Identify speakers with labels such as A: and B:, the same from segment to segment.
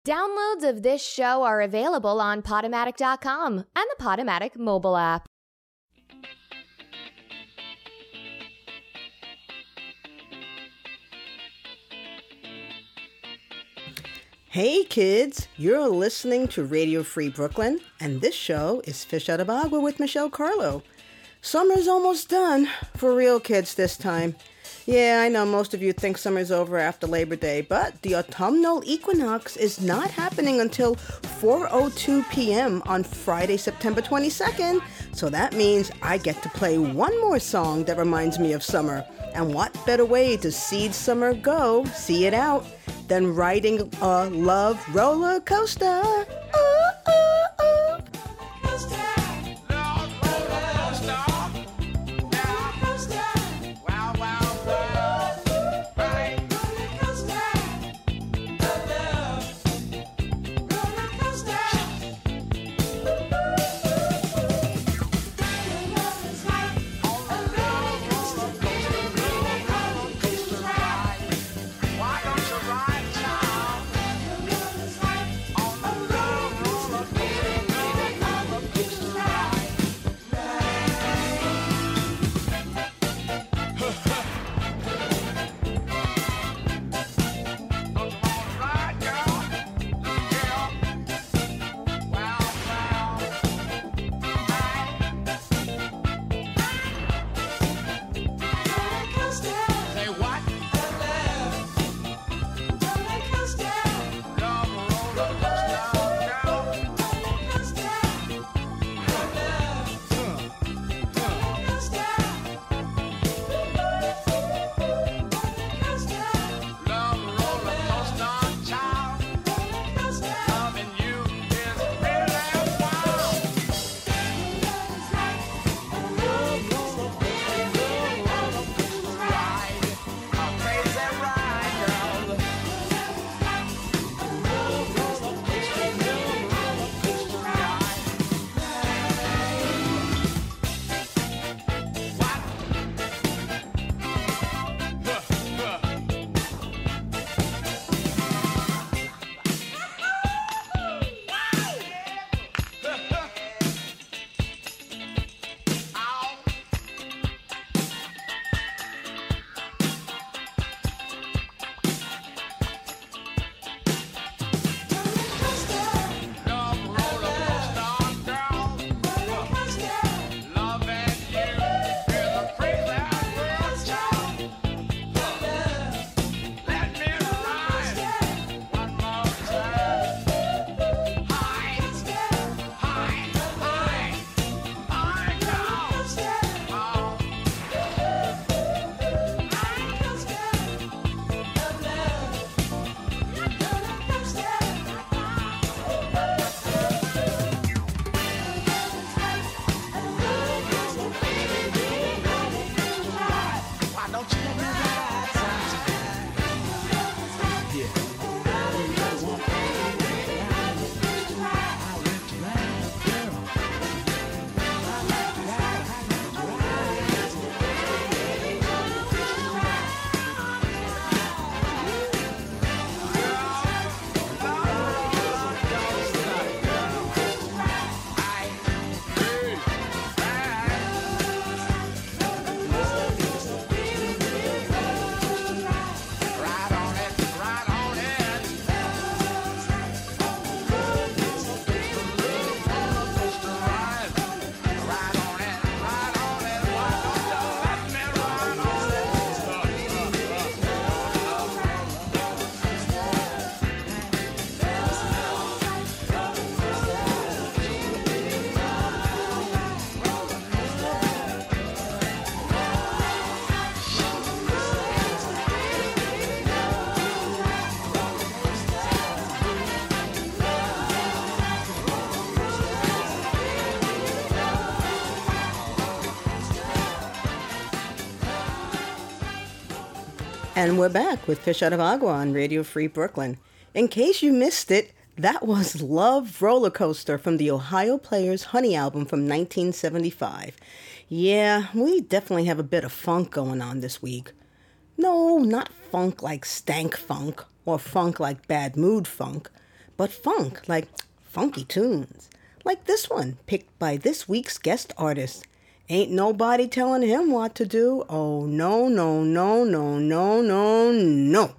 A: Downloads of this show are available on Podomatic.com and the Podomatic mobile app.
B: Hey kids, you're listening to Radio Free Brooklyn, and this show is Fish Out of Agua with Michelle Carlo. Summer's almost done, for real kids this time. Yeah, I know most of you think summer's over after Labor Day, but the autumnal equinox is not happening until 4:02 p.m. on Friday, September 22nd. So that means I get to play one more song that reminds me of summer. And what better way to see summer go, see it out, than riding a love roller coaster? Ooh, ooh, ooh. And we're back with Fish Out of Agua on Radio Free Brooklyn. In case you missed it, that was Love Roller Coaster from the Ohio Players' Honey album from 1975. Yeah, we definitely have a bit of funk going on this week. No, not funk like stank funk or funk like bad mood funk, but funk, like funky tunes. Like this one, picked by this week's guest artist. Ain't nobody telling him what to do. Oh, no, no, no, no, no, no, no.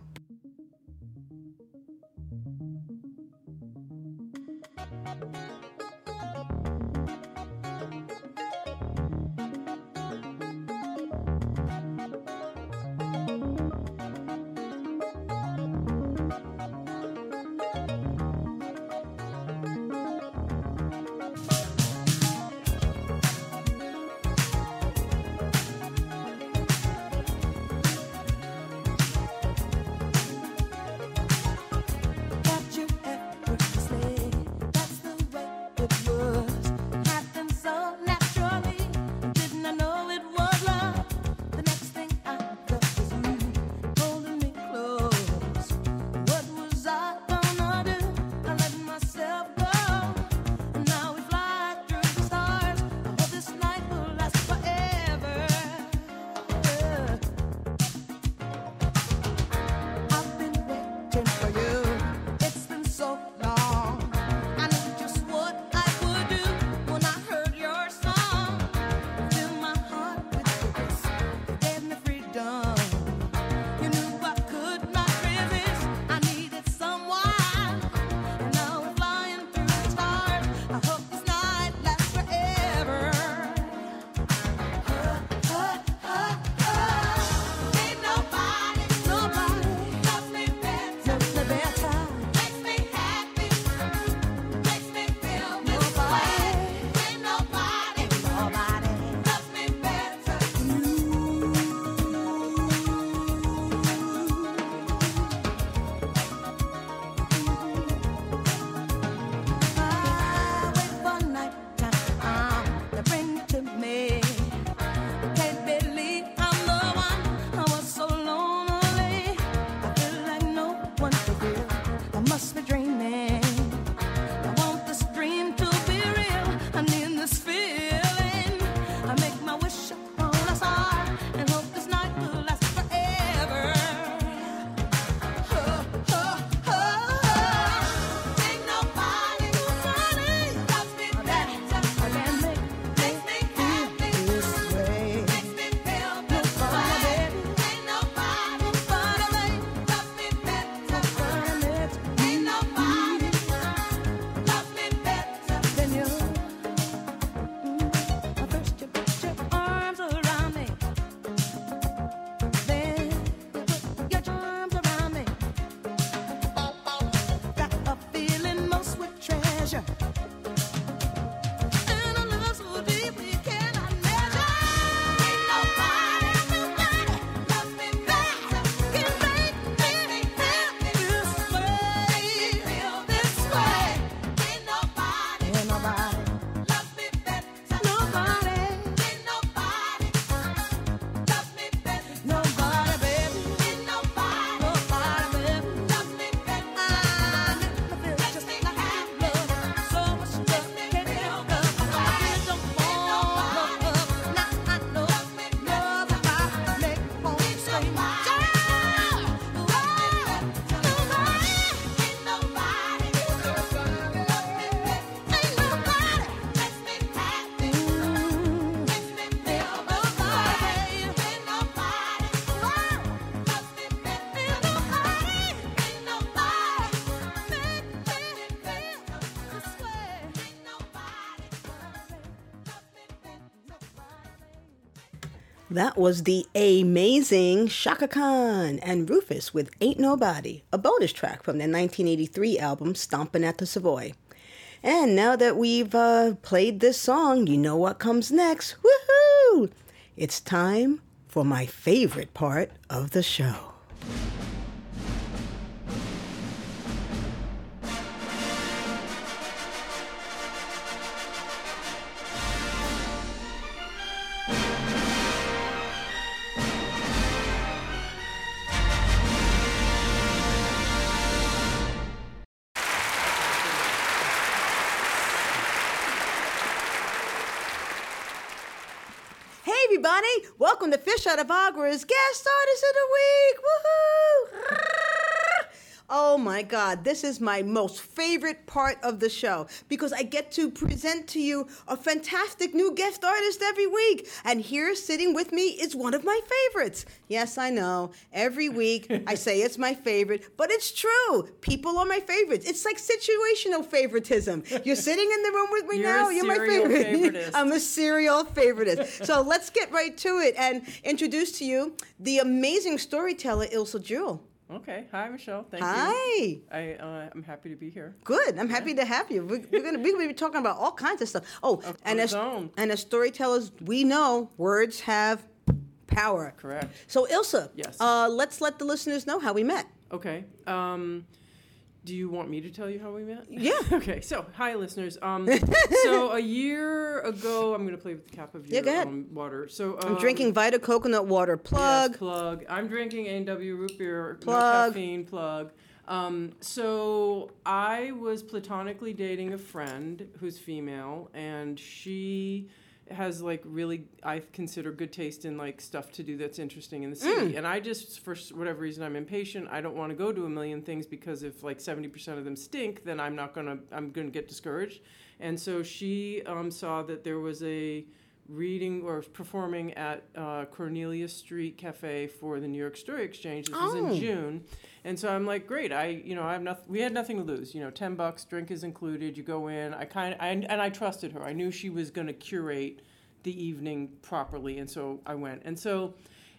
B: That was the amazing Chaka Khan and Rufus with Ain't Nobody, a bonus track from their 1983 album Stompin' at the Savoy. And now that we've played this song, you know what comes next. Woohoo! It's time for my favorite part of the show. Everybody, welcome to Fish Out of Agua's Guest Artist of the Week. Woohoo! Oh my God, this is my most favorite part of the show because I get to present to you a fantastic new guest artist every week. And here sitting with me is one of my favorites. Yes, I know. Every week I say it's my favorite, but it's true. People are my favorites. It's like situational favoritism. You're sitting in the room with me now. You're my favorite. I'm a serial favoritist. So let's get right to it and introduce to you the amazing storyteller, Ilse Jewell.
C: Okay. Hi, Michelle. Thank
B: you.
C: Hi. I'm happy to be here.
B: Good. I'm happy to have you. We're gonna be talking about all kinds of stuff. And as storytellers, we know words have power.
C: Correct.
B: So, Ilse,
C: yes.
B: Let's let the listeners know how we met.
C: Okay. Do you want me to tell you how we met?
B: Yeah.
C: Okay. So, hi, listeners. So a year ago, I'm going to play with the cap of your water. So
B: I'm drinking Vita coconut water. Plug.
C: Yes, plug. I'm drinking A&W root beer.
B: Plug.
C: No caffeine. Plug. So I was platonically dating a friend who's female, and she has like really, I consider, good taste in like stuff to do that's interesting in the city. And I just, for whatever reason, I'm impatient. I don't want to go do a million things because if like 70% of them stink, then I'm gonna get discouraged. And so she saw that there was a reading or performing at Cornelia Street Cafe for the New York Story Exchange. This was in June. And so I'm like, great. We had nothing to lose. $10, drink is included. You go in. I trusted her. I knew she was going to curate the evening properly, and so I went. And so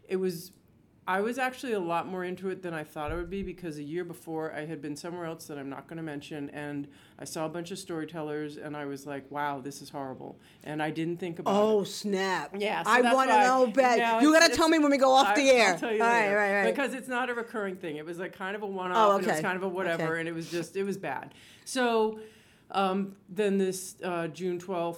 C: I was actually a lot more into it than I thought I would be because a year before I had been somewhere else that I'm not going to mention, and I saw a bunch of storytellers, and I was like, wow, this is horrible. And I didn't think about it.
B: Oh, snap.
C: Yeah. So
B: I want to know, Bet. You got to tell me when we go off the air.
C: I'll tell you later. Right. Because it's not a recurring thing. It was like kind of a one-off, and it was kind of a whatever, and it was bad. So then this June 12th,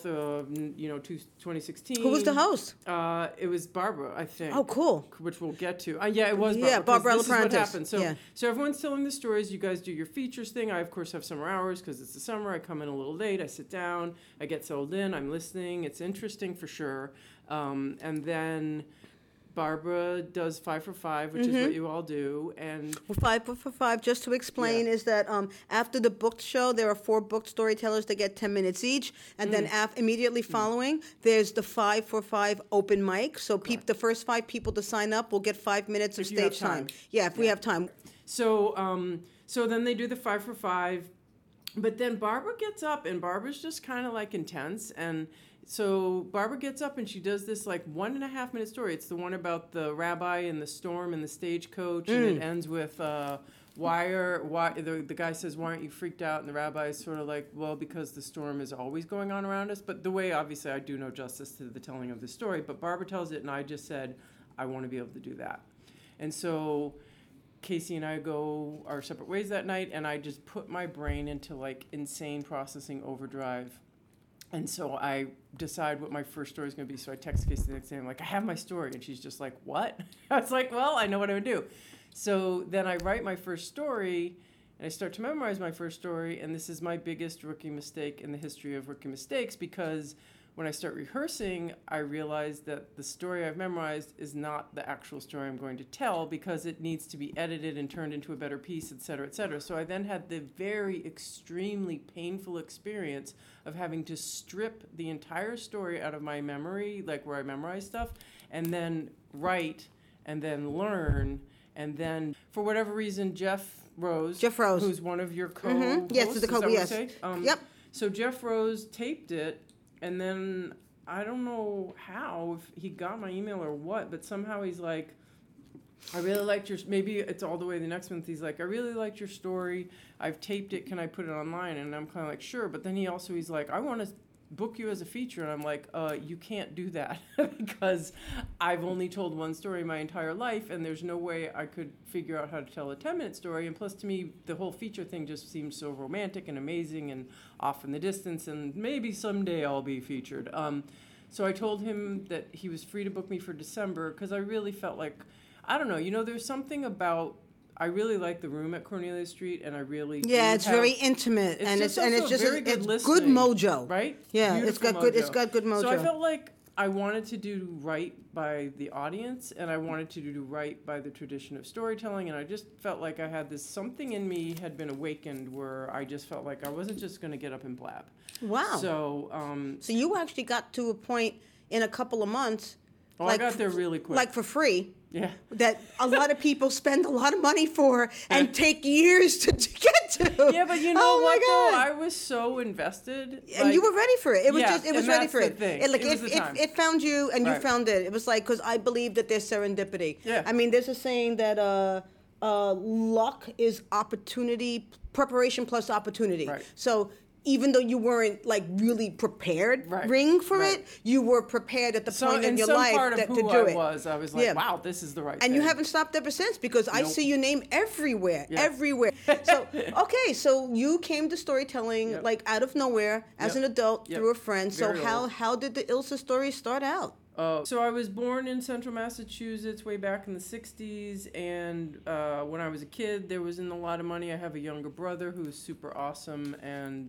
C: 2016.
B: Who was the host?
C: It was Barbara, I think.
B: Oh, cool.
C: Which we'll get to. Yeah, it was Barbara.
B: Yeah, Barbara
C: This is what happened.
B: So
C: everyone's telling the stories. You guys do your features thing. I, of course, have summer hours because it's the summer. I come in a little late. I sit down. I get settled in. I'm listening. It's interesting for sure. And then Barbara does 5 for 5, which is what you all do. And
B: 5 for 5, just to explain, is that after the booked show, there are 4 booked storytellers that get 10 minutes each. And then immediately following, there's the 5 for 5 open mic. So the first 5 people to sign up will get 5 minutes of stage time. Yeah, if we have time.
C: So then they do the 5 for 5. But then Barbara gets up, and Barbara's just kind of like intense. And so Barbara gets up and she does this like 1.5 minute story. It's the one about the rabbi and the storm and the stagecoach, and it ends with the guy says, "Why aren't you freaked out?" And the rabbi is sort of like, "Well, because the storm is always going on around us." But the way, obviously, I do no justice to the telling of the story. But Barbara tells it, and I just said, I want to be able to do that. And so Casey and I go our separate ways that night, and I just put my brain into like insane processing overdrive. And so I decide what my first story is going to be. So I text Casey the next day. I'm like, I have my story. And she's just like, what? I was like, well, I know what I would do. So then I write my first story, and I start to memorize my first story. And this is my biggest rookie mistake in the history of rookie mistakes, because when I start rehearsing, I realize that the story I've memorized is not the actual story I'm going to tell, because it needs to be edited and turned into a better piece, et cetera, et cetera. So I then had the very extremely painful experience of having to strip the entire story out of my memory, like where I memorize stuff, and then write, and then learn, and then, for whatever reason, Jeff Rose, who's one of your co-hosts,
B: yes, the co-host, yes. Yep.
C: So Jeff Rose taped it, and then I don't know how, if he got my email or what, but somehow he's like, I really liked your, maybe it's all the way the next month, he's like, I really liked your story. I've taped it. Can I put it online? And I'm kind of like, sure. But then he's like, I want to book you as a feature. And I'm like, you can't do that because I've only told one story my entire life, and there's no way I could figure out how to tell a 10-minute story. And plus, to me, the whole feature thing just seems so romantic and amazing and off in the distance, and maybe someday I'll be featured. So I told him that he was free to book me for December, because I really felt like, I don't know, there's something about, I really like the room at Cornelia Street, and I really
B: it's very intimate, and it's good mojo,
C: right?
B: Yeah, it's got good mojo.
C: So I felt like I wanted to do right by the audience, and I wanted to do right by the tradition of storytelling, and I just felt like I had this, something in me had been awakened where I just felt like I wasn't just going to get up and blab.
B: Wow.
C: So
B: you actually got to a point in a couple of months.
C: I got there really quick.
B: Like for free.
C: Yeah.
B: That a lot of people spend a lot of money for and take years to get to.
C: Yeah, but you know what, though? I was so invested.
B: And you were ready for it. It was
C: yeah,
B: it was ready for it.
C: Thing.
B: It found you and you found it. It was like, because I believe that there's serendipity.
C: Yeah.
B: I mean, there's a saying that luck is opportunity, preparation plus opportunity.
C: Right.
B: So even though you weren't like really prepared for it, you were prepared at the point in your life to do it.
C: I was like, wow, this is the right thing.
B: And you haven't stopped ever since, because I see your name everywhere, everywhere. So, okay, so you came to storytelling like out of nowhere as an adult through a friend. So how did the Ilsa story start out?
C: So I was born in Central Massachusetts way back in the 60s, and when I was a kid, there wasn't a lot of money. I have a younger brother who's super awesome, and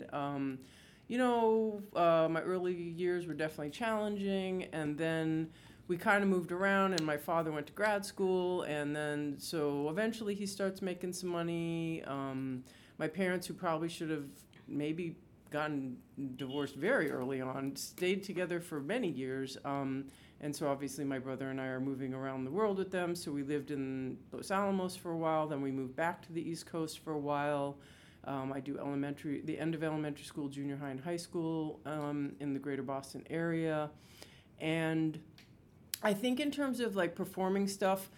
C: my early years were definitely challenging, and then we kind of moved around, and my father went to grad school, and then so eventually he starts making some money. My parents, who probably should have maybe gotten divorced very early on, stayed together for many years. And so obviously my brother and I are moving around the world with them. So we lived in Los Alamos for a while. Then we moved back to the East Coast for a while. I do the end of elementary school, junior high, and high school in the greater Boston area. And I think in terms of like performing stuff,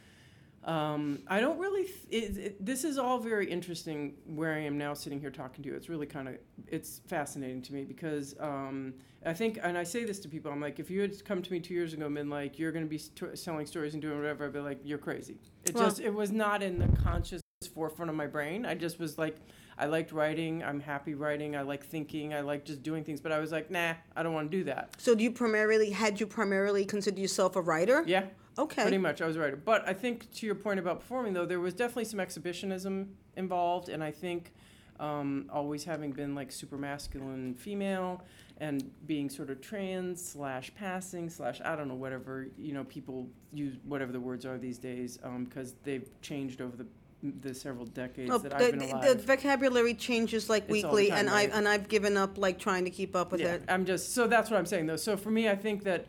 C: I don't really, this is all very interesting where I am now sitting here talking to you. It's really it's fascinating to me because I think, and I say this to people, I'm like, if you had come to me 2 years ago and been like, you're going to be selling stories and doing whatever, I'd be like, you're crazy. It was not in the conscious forefront of my brain. I just was like, I liked writing. I'm happy writing. I like thinking. I like just doing things. But I was like, nah, I don't want to do that.
B: So had you primarily considered yourself a writer?
C: Yeah.
B: Okay.
C: Pretty much, I was a writer. But I think to your point about performing, though, there was definitely some exhibitionism involved. And I think always having been like super masculine female and being sort of trans / passing / I don't know, whatever, people use whatever the words are these days because they've changed over the several decades that I've been alive.
B: The vocabulary changes like
C: It's
B: weekly,
C: all the time,
B: and I've given up like trying to keep up with it.
C: So that's what I'm saying though. So for me, I think that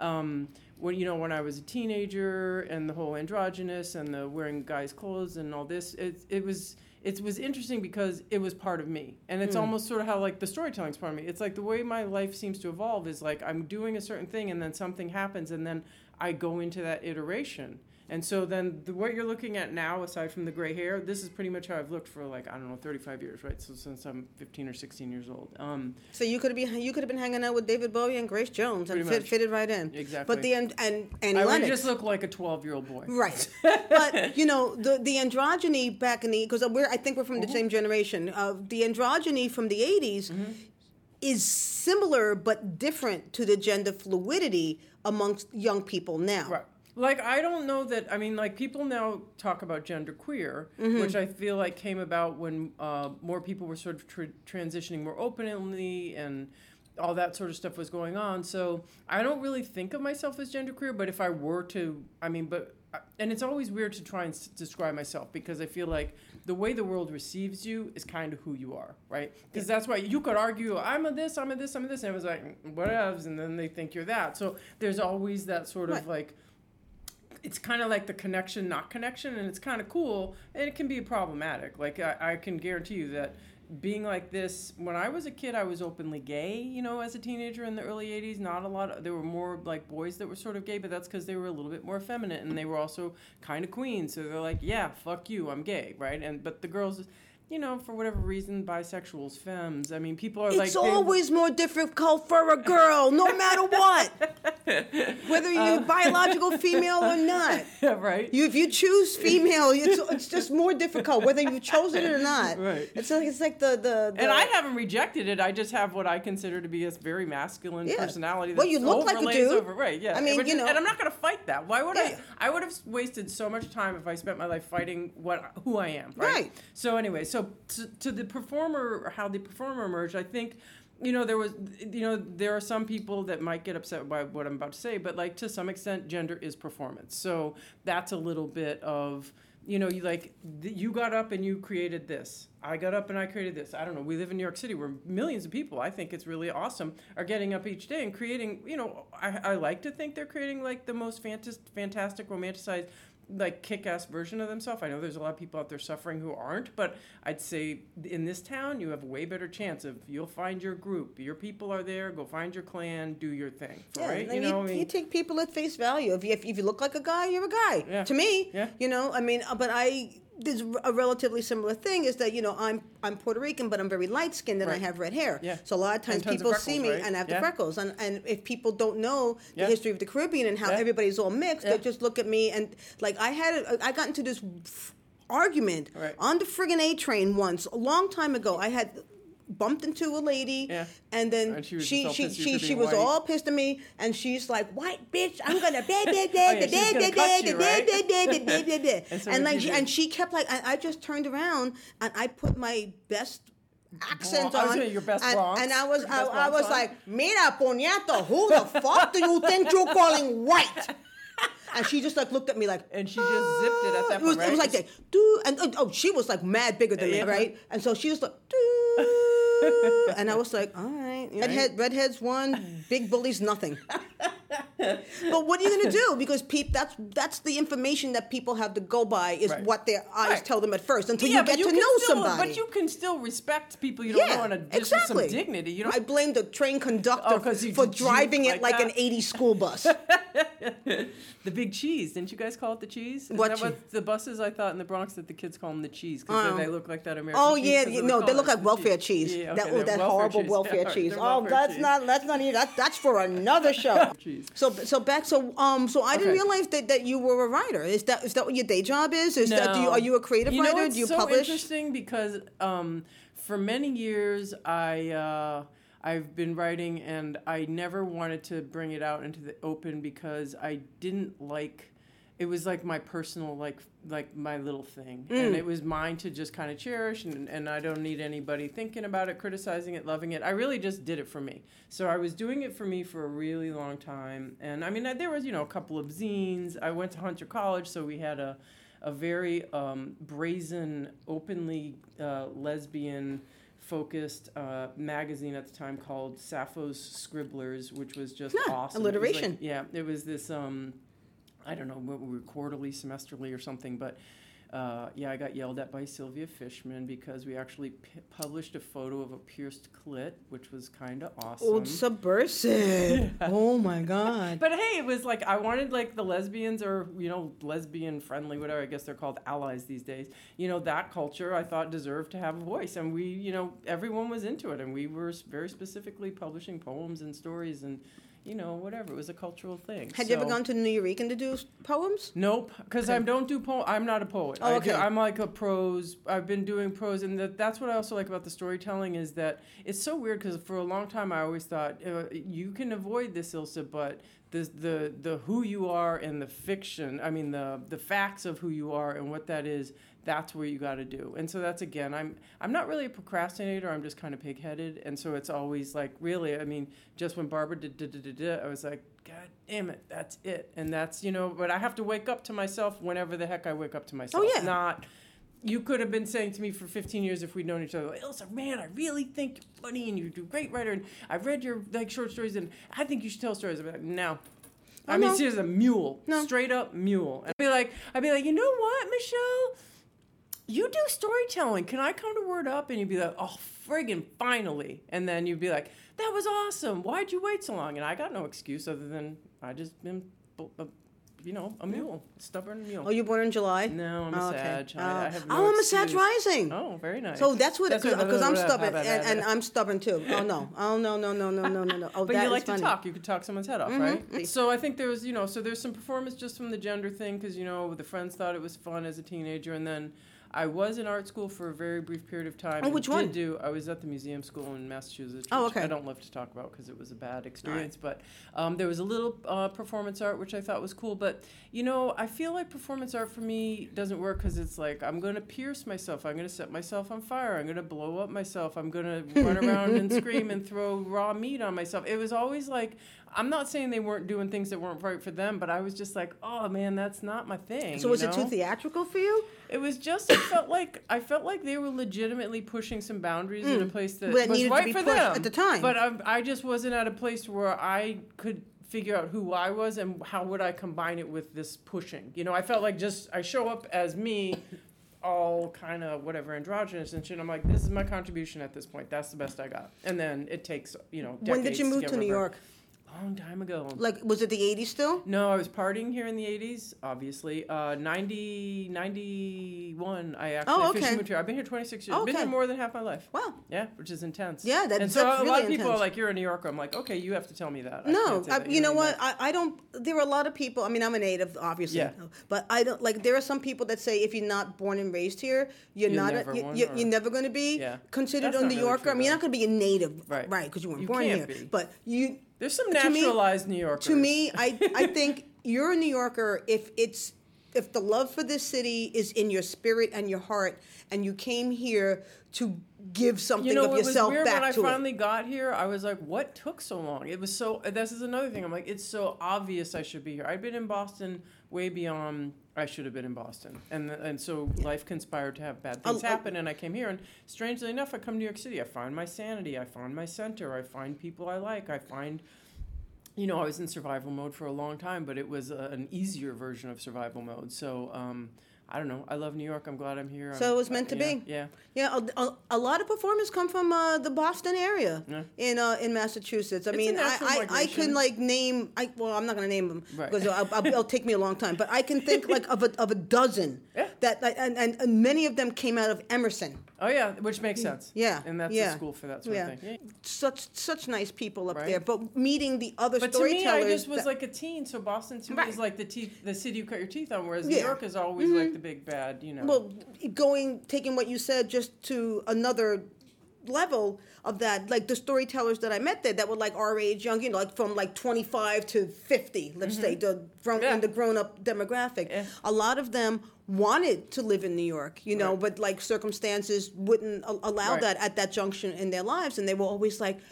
C: when I was a teenager and the whole androgynous and the wearing guys' clothes and all this, it was interesting because it was part of me. And it's almost sort of how like the storytelling's part of me. It's like the way my life seems to evolve is like I'm doing a certain thing and then something happens and then I go into that iteration. And so then what you're looking at now, aside from the gray hair, this is pretty much how I've looked for 35 years, right? So since I'm 15 or 16 years old.
B: So you could have been hanging out with David Bowie and Grace Jones and fitted right in.
C: Exactly.
B: But and
C: I
B: Lennox
C: would just look like a 12-year-old boy.
B: Right. But the androgyny back in because I think we're from the same generation. The androgyny from the 80s is similar but different to the gender fluidity amongst young people now.
C: Right. Like, I don't know that, people now talk about genderqueer, which I feel like came about when more people were sort of transitioning more openly and all that sort of stuff was going on. So I don't really think of myself as genderqueer, but if I were to, and it's always weird to try and describe myself because I feel like the way the world receives you is kind of who you are, right? Because that's why you could argue, I'm a this, and I was like, whatevs, and then they think you're that. So there's always that sort of like, it's kind of like the connection, not connection, and it's kind of cool, and it can be problematic. Like, I can guarantee you that being like this, when I was a kid, I was openly gay, as a teenager in the early 80s. There were more, like, boys that were sort of gay, but that's because they were a little bit more effeminate, and they were also kind of queens, so they're like, yeah, fuck you, I'm gay, right? But the girls... for whatever reason, bisexuals, femmes. People are
B: it's always more difficult for a girl, no matter what. Whether you're biological female or not.
C: Yeah, right.
B: If you choose female, it's just more difficult, whether you've chosen it or not.
C: Right.
B: It's like the
C: And I haven't rejected it. I just have what I consider to be a very masculine personality.
B: Well, you look like a dude.
C: Right, yeah. And I'm not going to fight that. Why would I? I would have wasted so much time if I spent my life fighting who I am, right?
B: Right.
C: So anyway, so to the performer, how the performer emerged, I think, there are some people that might get upset by what I'm about to say, but like to some extent, gender is performance. So that's a little bit of, you got up and you created this. I got up and I created this. I don't know. We live in New York City where millions of people, I think it's really awesome, are getting up each day and creating, I like to think they're creating like the most fantastic, romanticized, like kick-ass version of themselves. I know there's a lot of people out there suffering who aren't, but I'd say in this town, you have a way better chance of you'll find your group. Your people are there. Go find your clan. Do your thing.
B: Yeah,
C: right?
B: You take people at face value. If you look like a guy, you're a guy.
C: Yeah.
B: To me,
C: yeah.
B: But there's a relatively similar thing is that, I'm Puerto Rican, but I'm very light-skinned and I have red hair.
C: Yeah.
B: So a lot of times people see me and I have the freckles. And if people don't know the history of the Caribbean and how everybody's all mixed, they just look at me and, like, I got into this argument on the friggin' A train once, a long time ago. I had bumped into a lady, and then and she was all pissed at me, and she's like, "White bitch, I'm gonna and she kept like, I just turned around and I put my best accent on,
C: your best
B: and I was like, "Mira, puñeto, who the fuck do you think you're calling white?" And she just like looked at me like,
C: and she just zipped it at that point.
B: It was like that, dude, and she was like mad bigger than me, right? And so she was like, dude. And I was like, all right, redheads won, big bullies nothing. But what are you going to do? Because that's the information that people have to go by is what their eyes tell them at first until you get to know somebody.
C: But you can still respect people you don't know and just with some dignity. You know?
B: I blame the train conductor for driving it like an 80s school bus.
C: The big cheese. Didn't you guys call it the cheese? What the buses, I thought, in the Bronx that the kids call them the cheese because they look like that American cheese.
B: Oh, yeah. No, they look like welfare cheese.
C: Yeah,
B: that horrible welfare cheese. Oh, that's not even, that's for another show. So I didn't realize that you were a writer. Is that what your day job is? Are you a creative writer? Do you publish?
C: It's so interesting because for many years I've been writing, and I never wanted to bring it out into the open because I didn't like. It was like my personal, like my little thing. And it was mine to just kind of cherish, and I don't need anybody thinking about it, criticizing it, loving it. I really just did it for me. So I was doing it for me for a really long time. And I mean, there was, a couple of zines. I went to Hunter College, so we had a very brazen, openly lesbian focused magazine at the time called Sappho's Scribblers, which was just awesome.
B: Alliteration.
C: It was this... I don't know, we were quarterly, semesterly or something, but I got yelled at by Sylvia Fishman because we actually published a photo of a pierced clit, which was kind of awesome.
B: Old subversive. Yeah. Oh my God.
C: But hey, it was like, I wanted like the lesbians or, lesbian friendly, whatever, I guess they're called allies these days. That culture I thought deserved to have a voice. And we, everyone was into it. And we were very specifically publishing poems and stories and, whatever. It was a cultural thing.
B: Had you ever gone to Nuyorican to do poems?
C: Nope, because I don't do poem. I'm not a poet.
B: Oh, okay.
C: I'm like a prose. I've been doing prose, and that's what I also like about the storytelling is that it's so weird because for a long time I always thought you can avoid this, Ilsa, but the who you are and the fiction. I mean the facts of who you are and what that is. That's where you got to do. And so that's, again, I'm not really a procrastinator. I'm just kind of pig-headed. And so it's always like, really, I mean, just when Barbara did, I was like, God damn it, that's it. And that's, but I have to wake up to myself whenever the heck I wake up to myself.
B: Oh, yeah.
C: Not, you could have been saying to me for 15 years if we'd known each other, like, Ilsa, man, I really think you're funny and you're a great writer. And I've read your short stories and I think you should tell stories. I'd be like, no. I mean, she's a mule. No. Straight up mule. And I'd be like, you know what, Michelle? You do storytelling. Can I come to Word Up? And you'd be like, oh, friggin' finally. And then you'd be like, that was awesome. Why'd you wait so long? And I got no excuse other than I just been, a mule, stubborn mule.
B: Oh, you born in July?
C: No, I'm a Sag. I have no
B: I'm a
C: excuse.
B: Sag rising.
C: Oh, very nice.
B: So that's what, because I'm stubborn, and I'm stubborn too. Oh, no. Oh, no. Oh,
C: but you like
B: to
C: talk. You could talk someone's head off, right? So I think there was, so there's some performance just from the gender thing, because, the friends thought it was fun as a teenager, and then I was in art school for a very brief period of time.
B: Oh, which one?
C: I was at the museum school in Massachusetts.
B: Oh,
C: which
B: okay.
C: I don't love to talk about because it was a bad experience. But there was a little performance art, which I thought was cool. But, I feel like performance art for me doesn't work because it's like I'm going to pierce myself. I'm going to set myself on fire. I'm going to blow up myself. I'm going to run around and scream and throw raw meat on myself. It was always like, I'm not saying they weren't doing things that weren't right for them, but I was just like, oh man, that's not my thing.
B: So was it too theatrical for you?
C: It was just, I felt like they were legitimately pushing some boundaries in a place that was
B: needed to
C: right
B: be
C: for
B: pushed
C: them
B: at the time.
C: But I just wasn't at a place where I could figure out who I was and how would I combine it with this pushing. I felt like I show up as me, all kind of whatever androgynous and shit. I'm like, this is my contribution at this point. That's the best I got. And then it takes, decades.
B: When did you move to New York?
C: Long time ago.
B: Like, was it the 80s still?
C: No, I was partying here in the 80s, obviously. 91, I actually officially moved here. I've been here 26 years. I've been here more than half my life.
B: Wow.
C: Yeah, which is intense.
B: Yeah,
C: that's
B: really
C: a lot of people
B: intense.
C: are like, you're a New Yorker. I'm like, okay, you have to tell me that.
B: You know what? I don't, there are a lot of people, I mean, I'm a native, obviously.
C: Yeah.
B: But I don't, like, there are some people that say if you're not born and raised here, you're never going to be considered a New Yorker.
C: True,
B: I mean, you're not going to be a native,
C: right?
B: Because you weren't born here.
C: Be.
B: But
C: there's some naturalized New Yorkers.
B: To me, I think you're a New Yorker if the love for this city is in your spirit and your heart, and you came here to give something of yourself
C: back to it. When I finally got here, I was like, what took so long? It was so, this is another thing. I'm like, it's so obvious I should be here. I'd been in Boston way beyond I should have been in Boston. And so life conspired to have bad things happen, and I came here. And strangely enough, I come to New York City. I find my sanity. I find my center. I find people I like. I find... I was in survival mode for a long time, but it was an easier version of survival mode. So, I don't know. I love New York. I'm glad I'm here.
B: So it was meant to be.
C: Yeah.
B: Yeah. A lot of performers come from the Boston area in Massachusetts. I mean, I can name. I'm not going to name them because it'll take me a long time. But I can think of a dozen that and many of them came out of Emerson.
C: Oh yeah, which makes sense.
B: Yeah,
C: and that's a school for that sort of thing. Yeah.
B: Such nice people up there. But meeting the other storytellers.
C: But to me, I just was like a teen. So Boston to me is like the city you cut your teeth on, whereas New York is always like the big bad.
B: Well, taking what you said just to another level of that, like the storytellers that I met there that were like our age, young, like from like 25 to 50, let's say, in the grown-up demographic. Yeah. A lot of them wanted to live in New York, but like circumstances wouldn't allow that at that junction in their lives, and they were always like,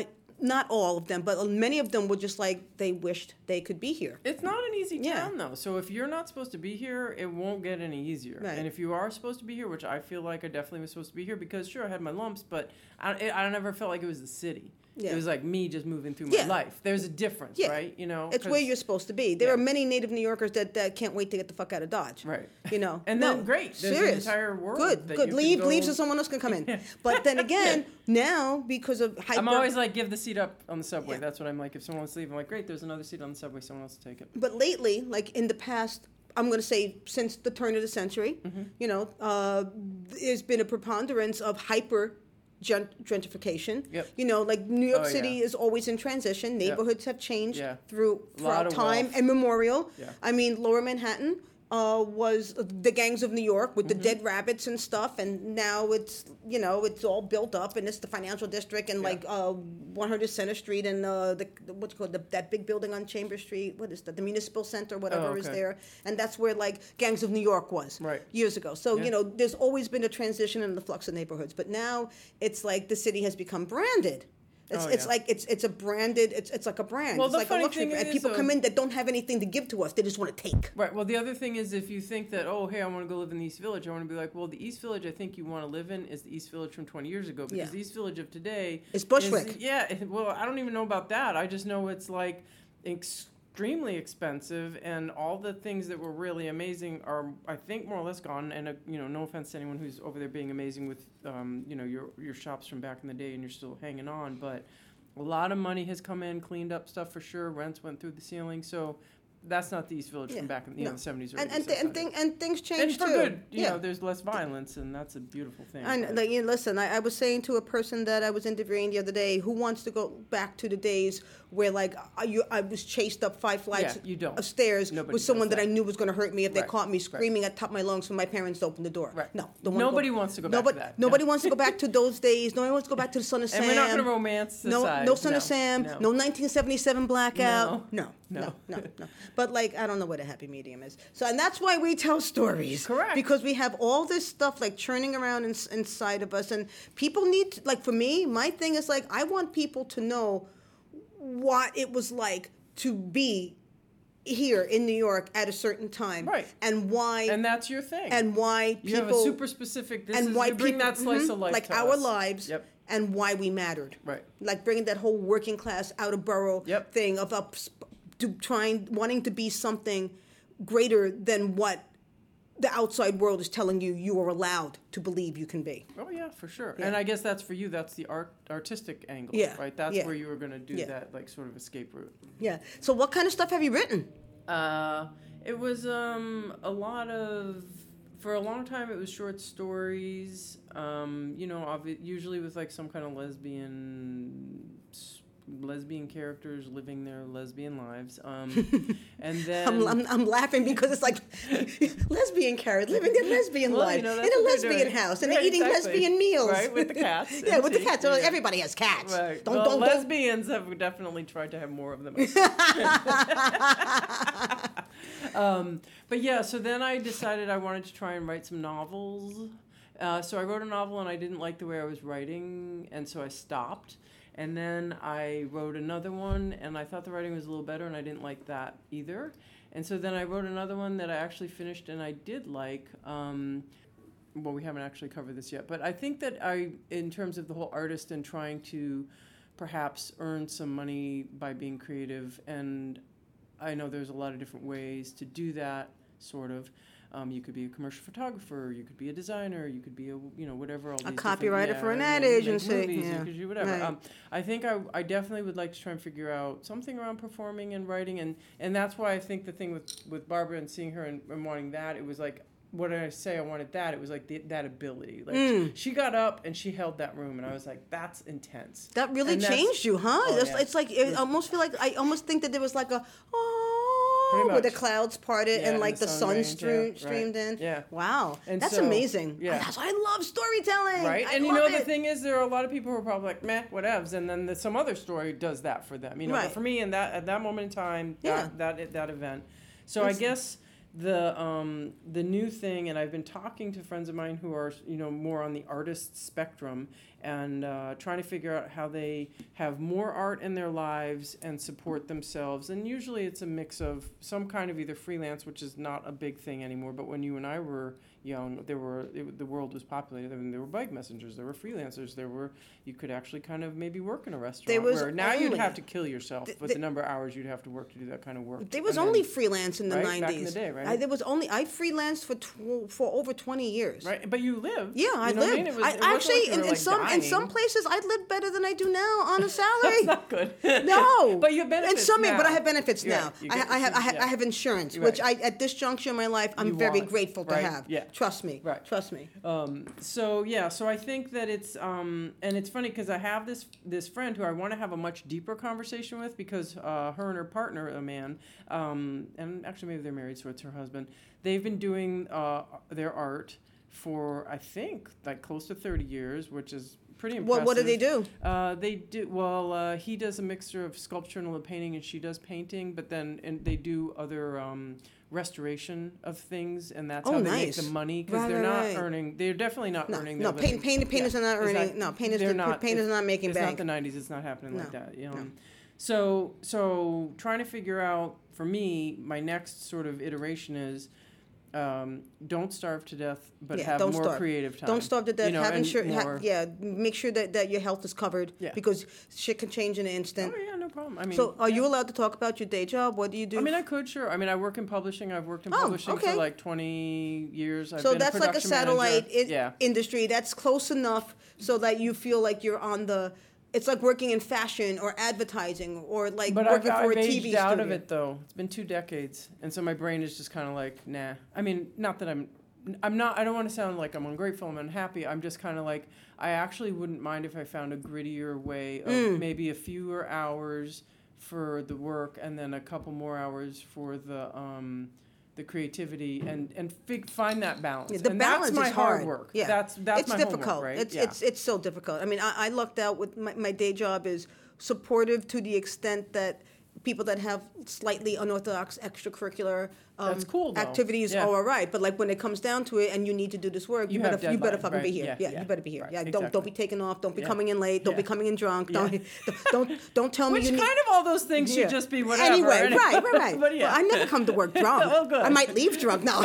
B: not all of them, but many of them were just like they wished they could be here.
C: It's not an easy town, though. So if you're not supposed to be here, it won't get any easier. Right. And if you are supposed to be here, which I feel like I definitely was supposed to be here, because sure, I had my lumps, but I never felt like it was the city. Yeah. It was like me just moving through my life. There's a difference, right?
B: It's where you're supposed to be. There are many native New Yorkers that can't wait to get the fuck out of Dodge.
C: Right.
B: And
C: then great. There's an entire world.
B: Good. Leave so someone else can come in. But then again, now because of hyper...
C: I'm always like, give the seat up on the subway. That's what I'm like. If someone wants to leave, I'm like, great, there's another seat on the subway. Someone else will take it.
B: But lately, like in the past... I'm going to say since the turn of the century, there's been a preponderance of hyper gentrification. Yep. Like New York City is always in transition. Neighborhoods have changed throughout time immemorial. Yeah. I mean, Lower Manhattan was the gangs of New York with the dead rabbits and stuff, and now it's all built up, and it's the financial district and 100 Center Street and that big building on Chambers Street. What is that? The Municipal Center, whatever is there, and that's where gangs of New York was years ago. So there's always been a transition in the flux of neighborhoods, but now it's like the city has become branded. It's like it's a branded. It's like a brand.
C: Well,
B: it's like a luxury brand. People come in that don't have anything to give to us. They just want to take.
C: Right. Well, the other thing is if you think that, oh, hey, I want to go live in the East Village, I want to be like, well, the East Village I think you want to live in is the East Village from 20 years ago, because the East Village of today
B: is Bushwick.
C: Well, I don't even know about that. I just know it's like extremely expensive, and all the things that were really amazing are, I think, more or less gone. And no offense to anyone who's over there being amazing with your shops from back in the day, and you're still hanging on, but a lot of money has come in, cleaned up stuff for sure. Rents went through the ceiling. So that's not the East Village from back in the 70s or 80s.
B: And things change
C: and
B: too.
C: for good, you know, there's less violence, and that's a beautiful thing.
B: And like, listen, I was saying to a person that I was interviewing the other day, who wants to go back to the days where like I was chased up 5 flights of stairs with someone that I knew was going to hurt me if they caught me screaming at top of my lungs for my parents to open the door.
C: Right.
B: No,
C: nobody wants to go back to that.
B: Nobody wants to go back to those days. Nobody wants to go back to the Son of Sam.
C: And we're not going to romance the
B: No Son of Sam. No 1977 blackout. No. But like, I don't know what a happy medium is. So, and that's why we tell stories.
C: Correct.
B: Because we have all this stuff like churning around inside of us, and people need to, like, for me, my thing is like, I want people to know what it was like to be here in New York at a certain time,
C: right?
B: And why?
C: And that's your thing.
B: And why
C: you have a super specific.
B: Why
C: you bring that slice of life
B: like
C: to
B: our
C: us.
B: lives.
C: Yep.
B: And why we mattered.
C: Right.
B: Like bringing that whole working class out of borough thing of wanting to be something greater than what the outside world is telling you are allowed to believe you can be.
C: Oh yeah, for sure. Yeah. And I guess that's for you. That's the artistic angle, right? That's where you were going to do that, like sort of escape route.
B: Yeah. So what kind of stuff have you written?
C: It was a lot of. For a long time, it was short stories. You know, usually with like some kind of lesbian characters living their lesbian lives. And then
B: I'm laughing because it's like lesbian characters living their lesbian lives in a lesbian house, and they're eating lesbian meals,
C: right? With the cats.
B: With the cats. Well, everybody has cats.
C: Right. Lesbians have definitely tried to have more of them. But yeah, so then I decided I wanted to try and write some novels. So I wrote a novel, and I didn't like the way I was writing, and so I stopped. And then I wrote another one, and I thought the writing was a little better, and I didn't like that either. And so then I wrote another one that I actually finished, and I did like. Well, we haven't actually covered this yet, but I think that in terms of the whole artist and trying to perhaps earn some money by being creative, and I know there's a lot of different ways to do that, sort of. You could be a commercial photographer, you could be a designer, you could be whatever. All these
B: copywriter for an ad agency.
C: Movies, you could do whatever. Right. I think I definitely would like to try and figure out something around performing and writing, and that's why I think the thing with Barbara and seeing her and wanting that, it was like, what did I say? I wanted that. It was like that ability. Like she got up and she held that room, and I was like, that's intense.
B: That really changed you, huh?
C: Oh,
B: it's like I almost feel like I almost think that there was like a where the clouds parted and like the sun streamed in.
C: Yeah.
B: Wow.
C: And
B: that's
C: so,
B: amazing.
C: Yeah.
B: That's why I love storytelling.
C: Right. And the thing is, there are a lot of people who are probably like, meh, whatevs, and then some other story does that for them. But for me, at that moment in time, that event. So I guess the new thing, and I've been talking to friends of mine who are more on the artist spectrum, and trying to figure out how they have more art in their lives and support themselves. And usually it's a mix of some kind of either freelance, which is not a big thing anymore, but when you and I were young, the world was populated. I mean, there were bike messengers, there were freelancers, you could actually kind of maybe work in a restaurant. Now you'd have to kill yourself with the number of hours you'd have to work to do that kind of work.
B: There was only freelance in the 90s.
C: Back in the day, right?
B: I freelanced for over 20 years.
C: Right, but you lived.
B: Yeah, I lived. In some places, I lived better than I do now on a salary.
C: That's not good.
B: No,
C: but you have benefits now.
B: But I have benefits now. I have insurance, which at this juncture in my life, I'm very grateful to have. Yeah. Trust me.
C: Right.
B: Trust me.
C: So I think that it's and it's funny because I have this friend who I want to have a much deeper conversation with, because her and her partner, a man, and actually maybe they're married, so it's her husband. They've been doing their art for, I think, like close to 30 years, which is pretty impressive.
B: What do they do?
C: He does a mixture of sculpture and painting, and she does painting, but then they do other restoration of things, and that's how they make the money, because they're not earning. They're definitely not earning.
B: No, painters are not earning. Painters are not making bank.
C: It's not the 90s. It's not happening like that. So trying to figure out, for me, my next sort of iteration is, don't starve to death, but have more creative time.
B: Don't starve to death. Make sure that your health is covered, because shit can change in an instant.
C: Oh yeah, no problem. I mean,
B: so are you allowed to talk about your day job? What do you do?
C: I mean, I could, sure. I mean, I work in publishing. I've worked in publishing for like 20 years.
B: So that's like a satellite industry. That's close enough so that you feel like you're on the it's like working in fashion or advertising or like
C: But
B: working for
C: I've
B: a TV
C: aged
B: studio.
C: out of it, though. It's been 2 decades. And so my brain is just kind of like, nah. I mean, not that I'm not, I don't want to sound like I'm ungrateful, I'm unhappy. I'm just kind of like, I actually wouldn't mind if I found a grittier way of maybe a fewer hours for the work and then a couple more hours for the creativity and find that balance.
B: Yeah, the
C: and
B: balance
C: that's my
B: is hard.
C: work.
B: Yeah,
C: That's
B: it's
C: my
B: difficult.
C: homework, right?
B: It's so difficult. I mean, I lucked out with my day job is supportive to the extent that people that have slightly unorthodox extracurricular
C: That's cool, though.
B: activities
C: Yeah.
B: are all right. But like when it comes down to it, and you need to do this work, you
C: have
B: better
C: deadlines,
B: fucking be
C: right?
B: here.
C: Yeah,
B: You better be here.
C: right,
B: Yeah,
C: exactly.
B: don't be taking off. Don't be
C: Yeah.
B: coming in late. Don't be
C: Yeah.
B: coming in drunk.
C: Yeah.
B: Don't tell me
C: Which
B: you need.
C: kind of all those things should just be whatever.
B: Anyway, right.
C: But yeah.
B: Well, I never come to work drunk.
C: Oh, good.
B: I might leave drunk now.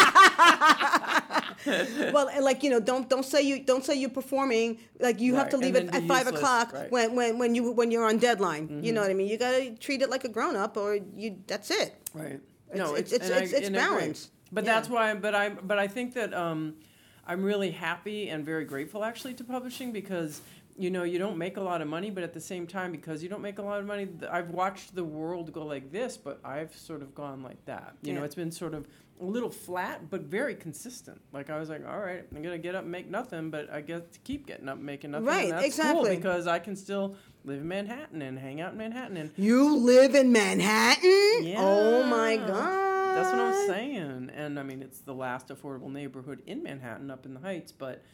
B: Well, and like don't say you're performing. Like you have
C: Right,
B: to leave
C: and
B: at
C: then be
B: 5
C: useless,
B: o'clock
C: right.
B: when you're on deadline. You know what I mean? You gotta treat it like a grown up, or that's it.
C: Right.
B: It's
C: and I agree.
B: balance.
C: But
B: Yeah.
C: that's why. But I think that I'm really happy and very grateful actually to publishing because you don't make a lot of money, but at the same time because you don't make a lot of money, I've watched the world go like this, but I've sort of gone like that. You know, it's been sort of a little flat, but very consistent. Like I was like, all right, I'm gonna get up and make nothing, but I get to keep getting up and making nothing.
B: Right,
C: and that's
B: exactly.
C: cool because I can still live in Manhattan and hang out in Manhattan and.
B: You live in Manhattan?
C: Yeah.
B: Oh my God.
C: That's what I'm saying. And I mean, it's the last affordable neighborhood in Manhattan up in the Heights, but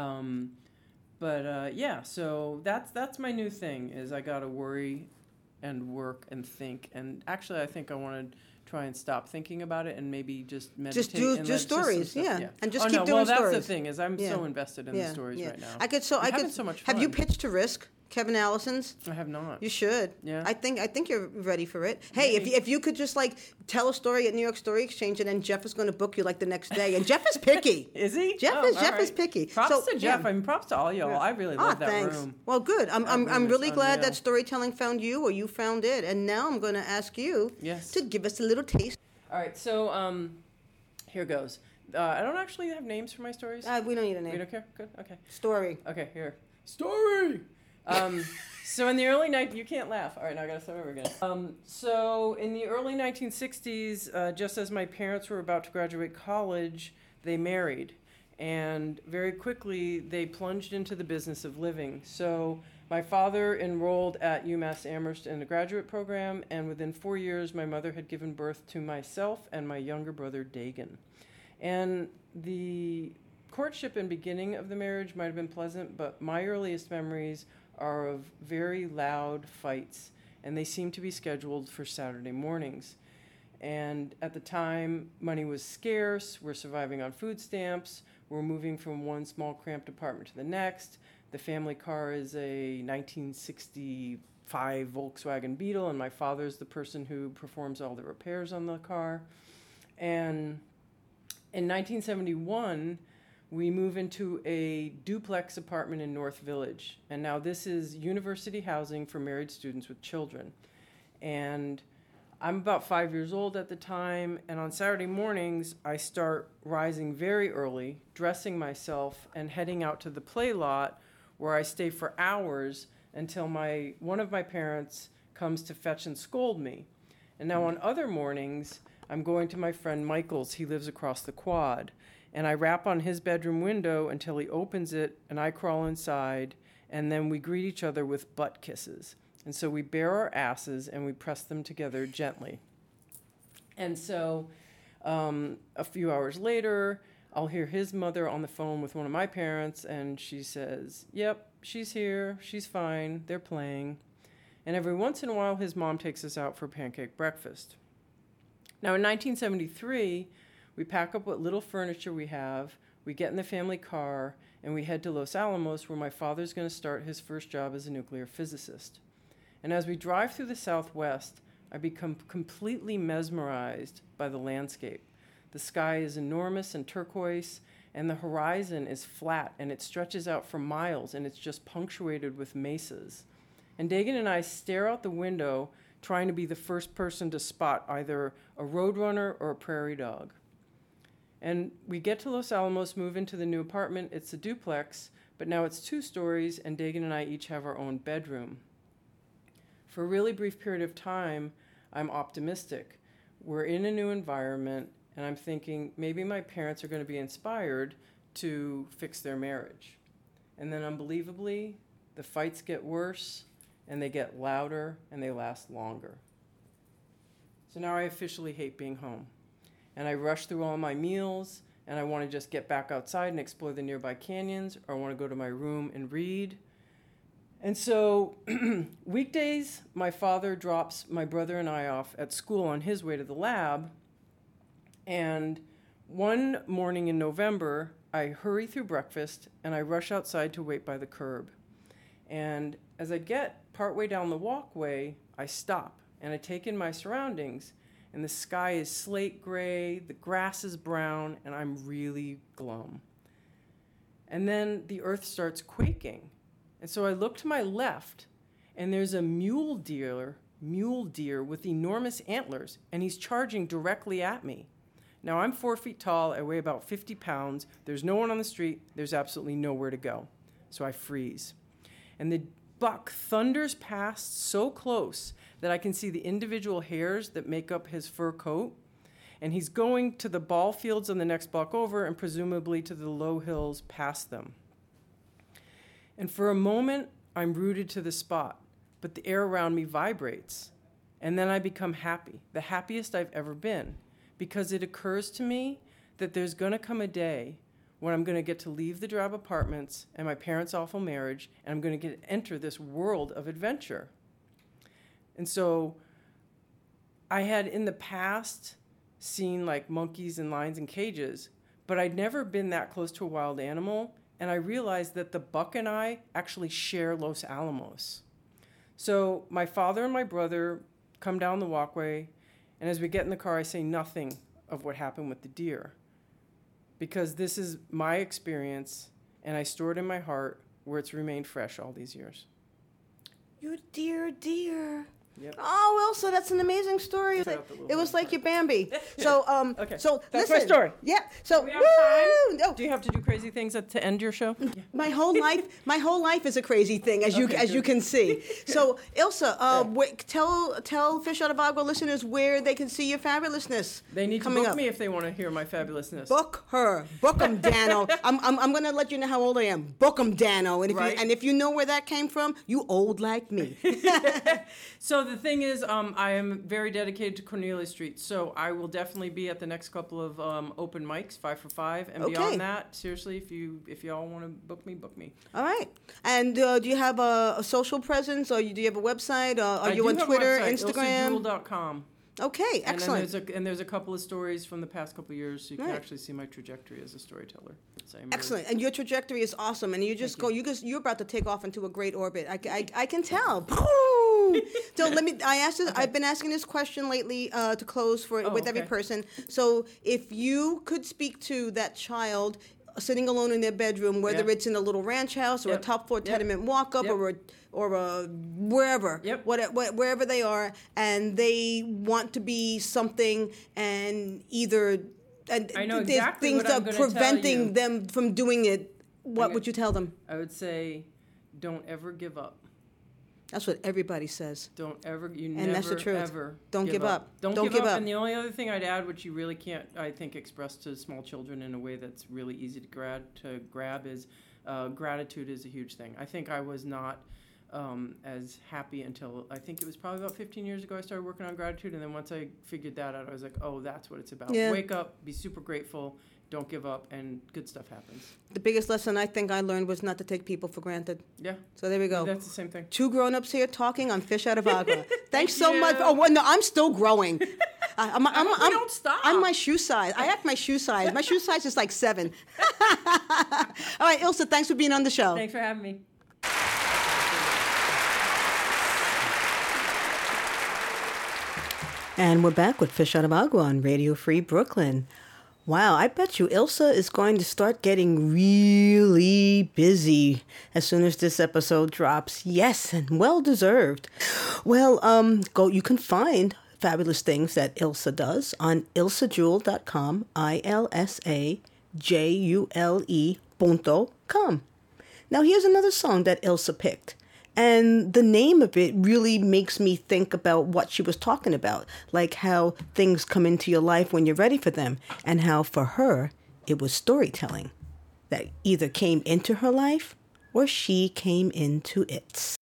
C: yeah, so that's my new thing is I got to worry and work and think. And actually, I think I want to try and stop thinking about it and maybe just meditate.
B: Just do stories,
C: yeah.
B: And just keep doing
C: well,
B: stories.
C: that's the thing is I'm so invested in the stories right now.
B: I could
C: having so much
B: Have you
C: fun.
B: pitched to Risk, Kevin Allison's?
C: I have not.
B: You should.
C: Yeah.
B: I think you're ready for it. Hey,
C: Maybe.
B: if you could just like tell a story at New York Story Exchange and then Jeff is going to book you like the next day. And Jeff is picky.
C: Is he?
B: Jeff
C: Oh,
B: is
C: all
B: Jeff is
C: right.
B: picky.
C: Props
B: So,
C: to Jeff.
B: yeah.
C: I mean, props to all y'all. I really love that
B: thanks.
C: room.
B: Well, good. I'm
C: room
B: really
C: is
B: glad
C: unreal.
B: that storytelling found you or you found it. And now I'm going to ask you
C: Yes.
B: to give us a little taste.
C: All right, so here goes. I don't actually have names for my stories.
B: We don't need a
C: You
B: name.
C: don't care? Good. Okay.
B: Story.
C: Okay. Here. Story. So in the early you can't laugh. All right, now I gotta start over again. So in the early 1960s, just as my parents were about to graduate college, they married, and very quickly they plunged into the business of living. So my father enrolled at UMass Amherst in the graduate program, and within 4 years, my mother had given birth to myself and my younger brother, Dagan. And the courtship and beginning of the marriage might have been pleasant, but my earliest memories are of very loud fights, and they seem to be scheduled for Saturday mornings. And at the time, money was scarce, we're surviving on food stamps, we're moving from one small cramped apartment to the next. The family car is a 1965 Volkswagen Beetle, and my father's the person who performs all the repairs on the car. And in 1971, we move into a duplex apartment in North Village. And now this is university housing for married students with children. And I'm about 5 years old at the time, and on Saturday mornings, I start rising very early, dressing myself, and heading out to the play lot where I stay for hours until one of my parents comes to fetch and scold me. And now on other mornings, I'm going to my friend Michael's. He lives across the quad. And I rap on his bedroom window until he opens it, and I crawl inside, and then we greet each other with butt kisses. And so we bare our asses, and we press them together gently. And so a few hours later, I'll hear his mother on the phone with one of my parents, and she says, "Yep, she's here, she's fine, they're playing." And every once in a while, his mom takes us out for pancake breakfast. Now, in 1973, we pack up what little furniture we have, we get in the family car, and we head to Los Alamos, where my father's going to start his first job as a nuclear physicist. And as we drive through the Southwest, I become completely mesmerized by the landscape. The sky is enormous and turquoise, and the horizon is flat, and it stretches out for miles, and it's just punctuated with mesas. And Dagan and I stare out the window, trying to be the first person to spot either a roadrunner or a prairie dog. And we get to Los Alamos, move into the new apartment. It's a duplex, but now it's 2 stories, and Dagan and I each have our own bedroom. For a really brief period of time, I'm optimistic. We're in a new environment, and I'm thinking maybe my parents are going to be inspired to fix their marriage. And then unbelievably, the fights get worse, and they get louder, and they last longer. So now I officially hate being home. And I rush through all my meals, and I want to just get back outside and explore the nearby canyons, or I want to go to my room and read. And so weekdays, my father drops my brother and I off at school on his way to the lab. And one morning in November, I hurry through breakfast, and I rush outside to wait by the curb. And as I get partway down the walkway, I stop, and I take in my surroundings. And the sky is slate gray, the grass is brown, and I'm really glum. And then the earth starts quaking. And so I look to my left, and there's a mule deer with enormous antlers, and he's charging directly at me. Now, I'm 4 feet tall, I weigh about 50 pounds, there's no one on the street, there's absolutely nowhere to go. So I freeze. And the buck thunders past so close that I can see the individual hairs that make up his fur coat. And he's going to the ball fields on the next block over and presumably to the low hills past them. And for a moment, I'm rooted to the spot, but the air around me vibrates. And then I become happy, the happiest I've ever been, because it occurs to me that there's going to come a day when I'm going to get to leave the drab apartments and my parents' awful marriage, and I'm going to enter this world of adventure. And so I had in the past seen like monkeys and lions in cages, but I'd never been that close to a wild animal, and I realized that the buck and I actually share Los Alamos. So my father and my brother come down the walkway, and as we get in the car, I say nothing of what happened with the deer, because this is my experience, and I store it in my heart where it's remained fresh all these years.
B: You dear.
C: Yep.
B: Oh, Elsa, that's an amazing story. It was like your Bambi. So,
C: Okay.
B: So
C: That's
B: listen.
C: my story.
B: Yeah. So,
C: Do we have time?
B: No.
C: Do you have to do crazy things to end your show?
B: My whole life is a crazy thing, as
C: Okay,
B: you
C: good.
B: can see. So, Ilsa, tell Fish Out of Agua listeners where they can see your fabulousness.
C: They need to
B: coming
C: book
B: up.
C: me if they want to hear my fabulousness.
B: Book her. Book 'em, Dano. I'm gonna let you know how old I am. Book 'em, Dano. And if you know where that came from, you old like me.
C: So the thing is, I am very dedicated to Cornelia Street, so I will definitely be at the next couple of open mics, 5 for 5, and
B: Okay.
C: beyond that, seriously, if y'all want to book me.
B: All right. And do you have a social presence, or do you have a website? Are you on Twitter, Instagram?
C: IlsaJewel.com.
B: Okay, excellent.
C: And there's a couple of stories from the past couple of years, so you can
B: Right.
C: actually see my trajectory as a storyteller. So I'm
B: Excellent, and your trajectory is awesome, and you just go. You're about to take off into a great orbit. I can tell. So I've been asking this question lately to close with every
C: okay.
B: person. So if you could speak to that child sitting alone in their bedroom, whether
C: Yeah.
B: it's in a little ranch house or a
C: Yep.
B: top floor
C: Yep.
B: tenement walk up
C: Yep.
B: or a wherever,
C: Yep.
B: wherever they are, and they want to be something, and either and
C: I know
B: there's
C: exactly
B: things
C: what I'm
B: that are
C: gonna tell
B: preventing
C: you.
B: them from doing it. What
C: Okay.
B: would you tell them?
C: I would say, don't ever give up.
B: That's what everybody says.
C: Don't ever,
B: And that's the truth.
C: ever
B: Don't give up.
C: Don't
B: Don't
C: give
B: give
C: up.
B: up.
C: And the only other thing I'd add, which you really can't, I think, express to small children in a way that's really easy to grab is gratitude is a huge thing. I think I was not as happy until, I think it was probably about 15 years ago I started working on gratitude, and then once I figured that out, I was like, oh, that's what it's about.
B: Yeah.
C: Wake up, be super grateful, don't give up, and good stuff happens.
B: The biggest lesson I think I learned was not to take people for granted.
C: Yeah.
B: So there we go.
C: That's the same thing.
B: Two grown-ups here talking on Fish Out of Agua. Thanks so
C: you.
B: much. Oh, well, no, I'm still growing. I'm
C: don't stop.
B: I'm my shoe size. I have my shoe size. My shoe size is like 7. All right, Ilsa, thanks for being on the show.
C: Thanks for having me.
B: And we're back with Fish Out of Agua on Radio Free Brooklyn. Wow, I bet you Ilsa is going to start getting really busy as soon as this episode drops. Yes, and well deserved. Well, you can find fabulous things that Ilsa does on ilsajewel.com, ILSAJULE.com. Now here's another song that Ilse picked. And the name of it really makes me think about what she was talking about, like how things come into your life when you're ready for them, and how for her, it was storytelling that either came into her life or she came into it.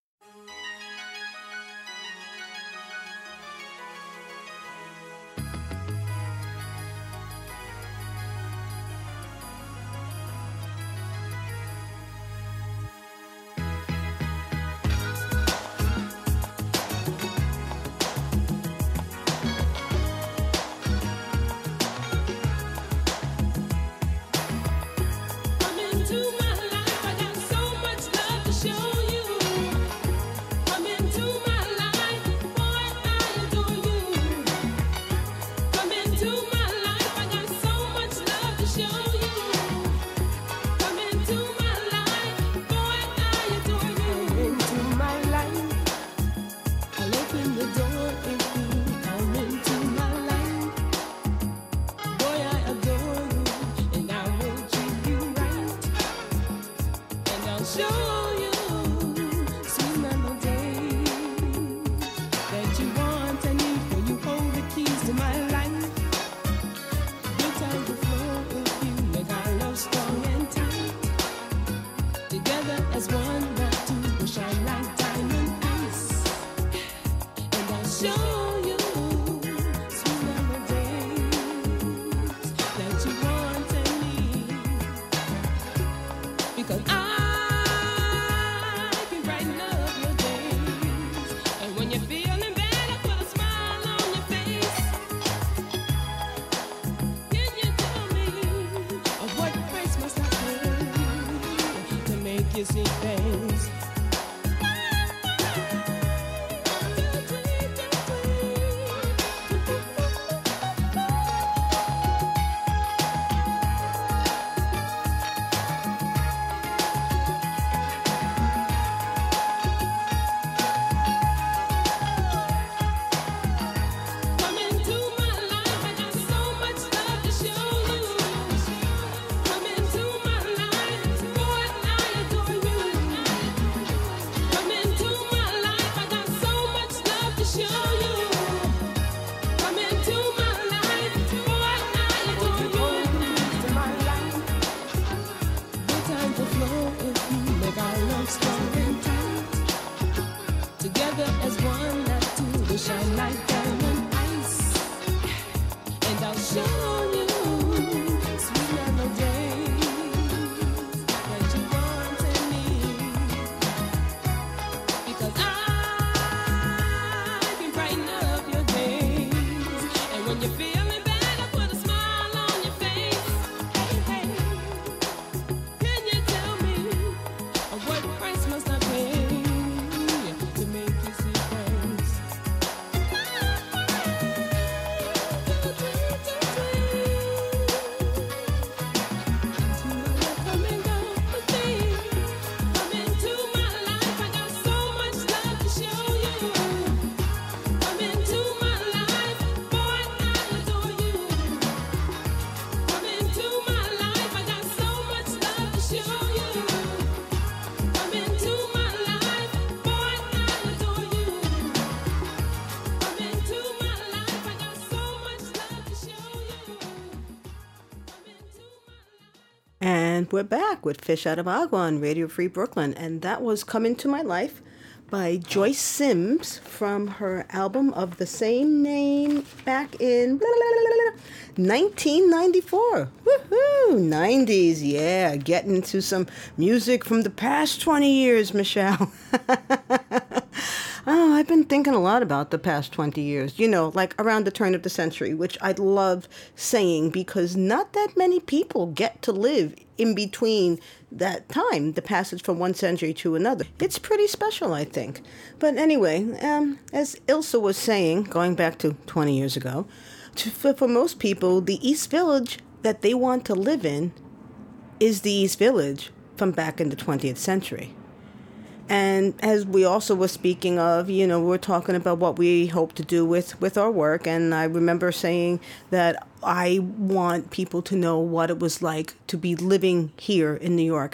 B: And we're back with Fish Out of Agua on Radio Free Brooklyn. And that was Come Into My Life by Joyce Sims from her album of the same name back in 1994. Woohoo! 90s, yeah. Getting into some music from the past 20 years, Michelle. Oh, I've been thinking a lot about the past 20 years, you know, like around the turn of the century, which I love saying because not that many people get to live in between that time, the passage from one century to another. It's pretty special, I think. But anyway, as Ilse was saying, going back to 20 years ago, for most people, the East Village that they want to live in is the East Village from back in the 20th century. And as we also were speaking of, you know, we're talking about what we hope to do with our work. And I remember saying that I want people to know what it was like to be living here in New York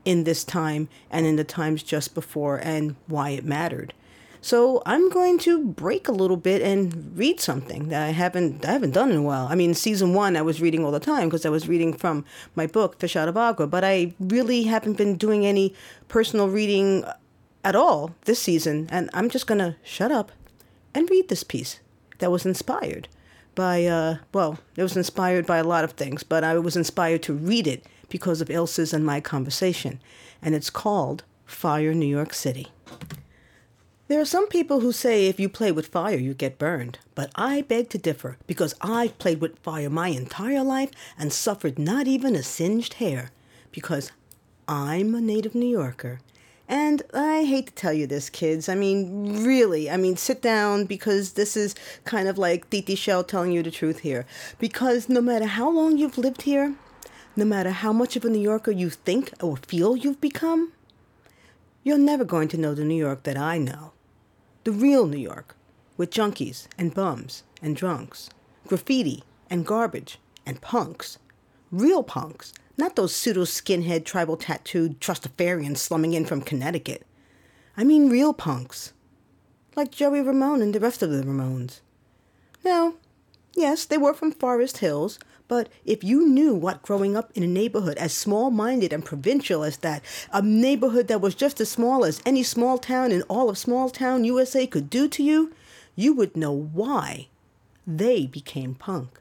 B: in this time and in the times just before and why it mattered. So I'm going to break a little bit and read something that I haven't done in a while. I mean, season 1 I was reading all the time because I was reading from my book, Fish Out of Agua, but I really haven't been doing any personal reading at all this season, and I'm just going to shut up and read this piece that was inspired by, it was inspired by a lot of things, but I was inspired to read it because of Ilse's and my conversation, and it's called Fire New York City. There are some people who say if you play with fire, you get burned. But I beg to differ because I've played with fire my entire life and suffered not even a singed hair because I'm a native New Yorker. And I hate to tell you this, kids. I mean, really, sit down because this is kind of like Titi Shell telling you the truth here. Because no matter how long you've lived here, no matter how much of a New Yorker you think or feel you've become, you're never going to know the New York that I know. The real New York, with junkies and bums and drunks, graffiti and garbage and punks. Real punks, not those pseudo-skinhead, tribal-tattooed Trustafarians slumming in from Connecticut. I mean real punks, like Joey Ramone and the rest of the Ramones. Now, yes, they were from Forest Hills, but if you knew what growing up in a neighborhood as small-minded and provincial as that, a neighborhood that was just as small as any small town in all of small town USA could do to you, you would know why they became punk.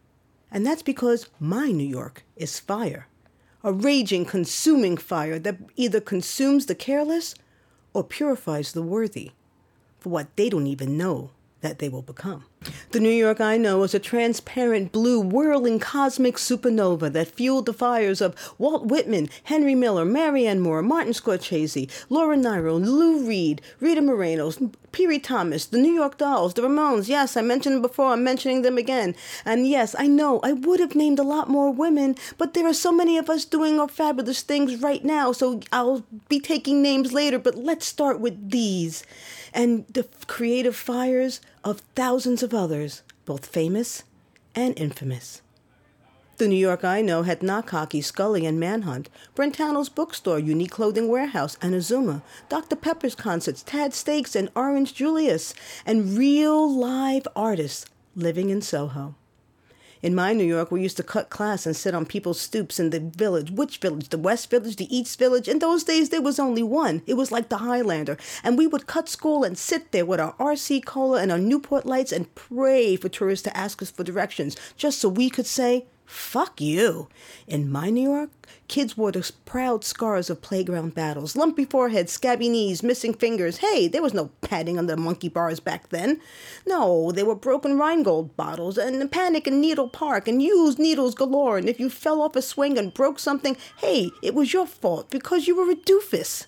B: And that's because my New York is fire. A raging, consuming fire that either consumes the careless or purifies the worthy for what they don't even know that they will become. The New York I know is a transparent blue whirling cosmic supernova that fueled the fires of Walt Whitman, Henry Miller, Marianne Moore, Martin Scorsese, Laura Nyro, Lou Reed, Rita Moreno, Pee Wee Thomas, the New York Dolls, the Ramones. Yes, I mentioned them before, I'm mentioning them again. And yes, I know, I would have named a lot more women, but there are so many of us doing our fabulous things right now, so I'll be taking names later, but let's start with these. And the creative fires of thousands of others, both famous and infamous. The New York I know had Knock Hockey, Scully, and Manhunt, Brentano's Bookstore, Unique Clothing Warehouse, and Azuma, Dr. Pepper's concerts, Tad Steaks, and Orange Julius, and real live artists living in Soho. In my New York, we used to cut class and sit on people's stoops in the village. Which village? The West Village? The East Village? In those days, there was only one. It was like the Highlander. And we would cut school and sit there with our RC Cola and our Newport Lights and pray for tourists to ask us for directions, just so we could say, fuck you. In my New York, kids wore the proud scars of playground battles. Lumpy foreheads, scabby knees, missing fingers. Hey, there was no padding under monkey bars back then. No, there were broken Rheingold bottles and panic in Needle Park and used needles galore. And if you fell off a swing and broke something, hey, it was your fault because you were a doofus.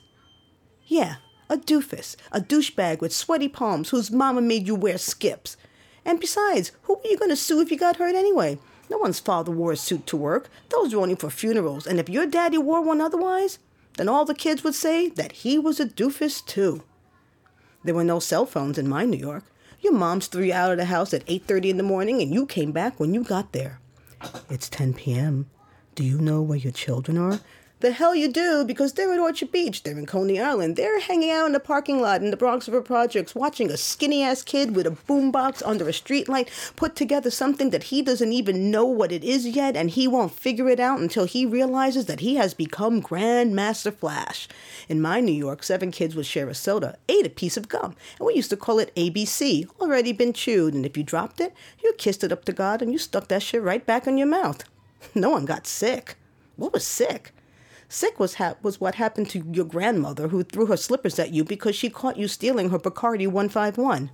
B: Yeah, a doofus. A douchebag with sweaty palms whose mama made you wear skips. And besides, who were you going to sue if you got hurt anyway? No one's father wore a suit to work. Those were only for funerals. And if your daddy wore one otherwise, then all the kids would say that he was a doofus too. There were no cell phones in my New York. Your moms threw you out of the house at 8:30 in the morning and you came back when you got there. It's 10 p.m. Do you know where your children are? The hell you do, because they're at Orchard Beach, they're in Coney Island, they're hanging out in the parking lot in the Bronx River Projects watching a skinny-ass kid with a boombox under a streetlight put together something that he doesn't even know what it is yet, and he won't figure it out until he realizes that he has become Grandmaster Flash. In my New York, 7 kids would share a soda, ate a piece of gum, and we used to call it ABC, already been chewed, and if you dropped it, you kissed it up to God and you stuck that shit right back in your mouth. No one got sick. What was sick? Sick was what happened to your grandmother who threw her slippers at you because she caught you stealing her Bacardi 151.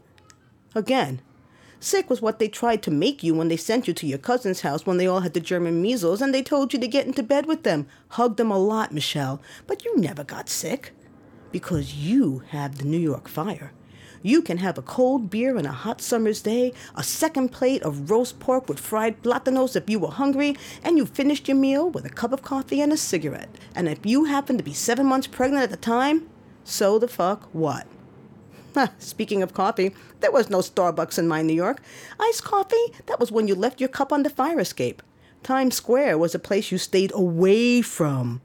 B: Again, sick was what they tried to make you when they sent you to your cousin's house when they all had the German measles and they told you to get into bed with them. Hug them a lot, Michelle, but you never got sick because you have the New York fire. You can have a cold beer on a hot summer's day, a second plate of roast pork with fried plátanos if you were hungry, and you finished your meal with a cup of coffee and a cigarette. And if you happened to be 7 months pregnant at the time, so the fuck what? Speaking of coffee, there was no Starbucks in my New York. Iced coffee, that was when you left your cup on the fire escape. Times Square was a place you stayed away from.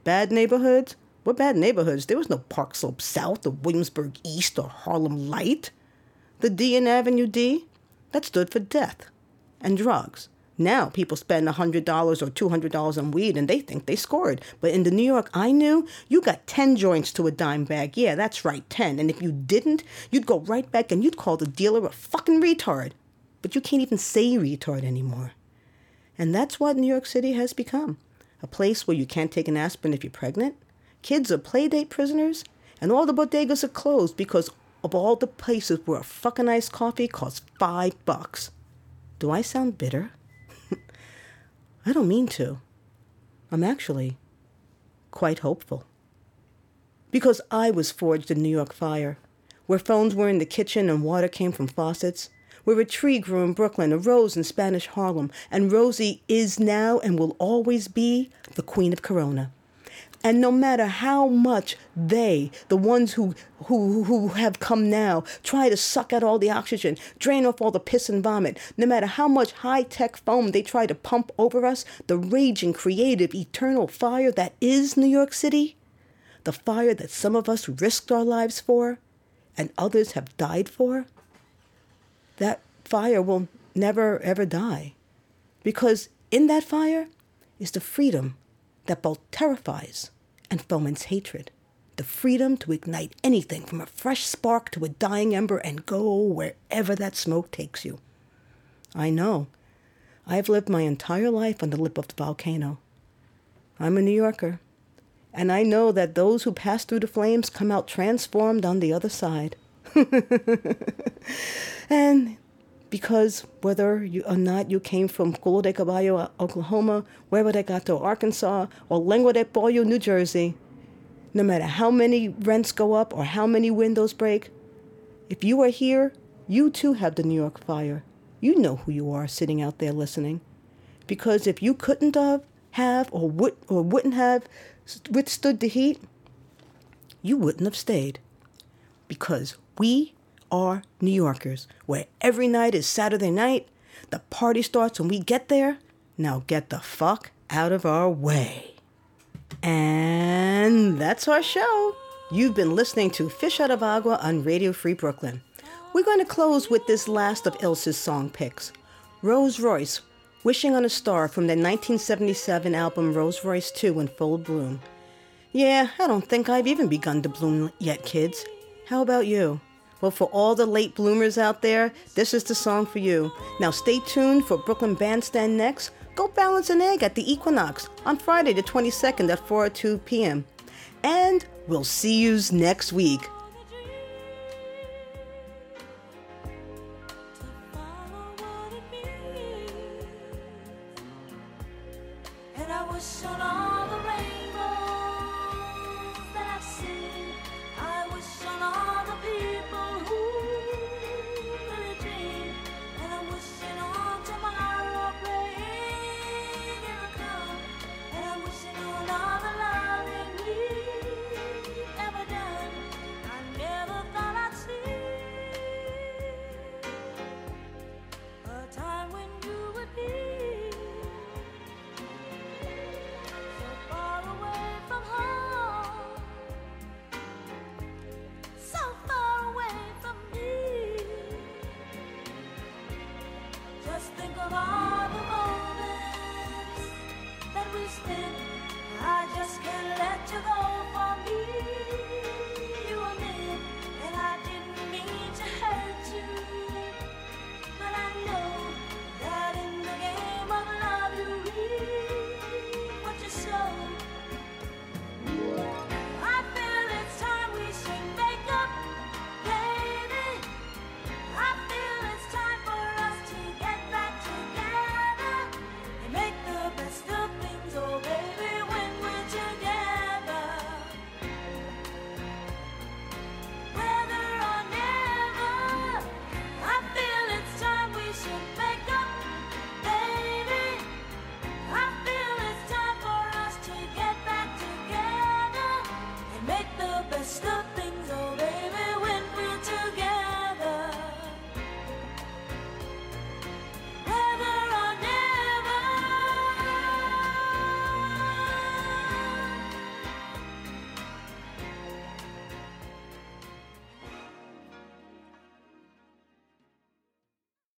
B: Bad neighborhoods? What bad neighborhoods? There was no Park Slope South or Williamsburg East or Harlem Light. The D in Avenue D, that stood for death and drugs. Now people spend $100 or $200 on weed and they think they scored. But in the New York I knew, you got 10 joints to a dime bag. Yeah, that's right, 10. And if you didn't, you'd go right back and you'd call the dealer a fucking retard. But you can't even say retard anymore. And that's what New York City has become. A place where you can't take an aspirin if you're pregnant. Kids are playdate prisoners. And all the bodegas are closed because of all the places where a fucking iced coffee costs $5. Do I sound bitter? I don't mean to. I'm actually quite hopeful. Because I was forged in New York fire, where phones were in the kitchen and water came from faucets, where a tree grew in Brooklyn, a rose in Spanish Harlem, and Rosie is now and will always be the queen of Corona. And no matter how much they, the ones who have come now, try to suck out all the oxygen, drain off all the piss and vomit, no matter how much high-tech foam they try to pump over us, the raging, creative, eternal fire that is New York City, the fire that some of us risked our lives for and others have died for, that fire will never, ever die. Because in that fire is the freedom that both terrifies and foments hatred. The freedom to ignite anything from a fresh spark to a dying ember and go wherever that smoke takes you. I know. I've lived my entire life on the lip of the volcano. I'm a New Yorker. And I know that those who pass through the flames come out transformed on the other side. And because whether or not you came from Culo de Caballo, Oklahoma, Huevo de Gato, Arkansas, or Lengua de Pollo, New Jersey, no matter how many rents go up or how many windows break, if you are here, you too have the New York fire. You know who you are sitting out there listening. Because if you couldn't have or wouldn't have withstood the heat, you wouldn't have stayed. Because we are New Yorkers, where every night is Saturday night, the party starts when we get there. Now get the fuck out of our way. And that's our show. You've been listening to Fish Out of Agua on Radio Free Brooklyn. We're going to close with this last of Ilse's song picks. Rose Royce, Wishing on a Star from their 1977 album Rose Royce 2 in Full Bloom. Yeah, I don't think I've even begun to bloom yet, kids. How about you? Well, for all the late bloomers out there, this is the song for you. Now stay tuned for Brooklyn Bandstand next. Go balance an egg at the Equinox on Friday the 22nd at 4:02 p.m. And we'll see yous next week.
D: And I was so long.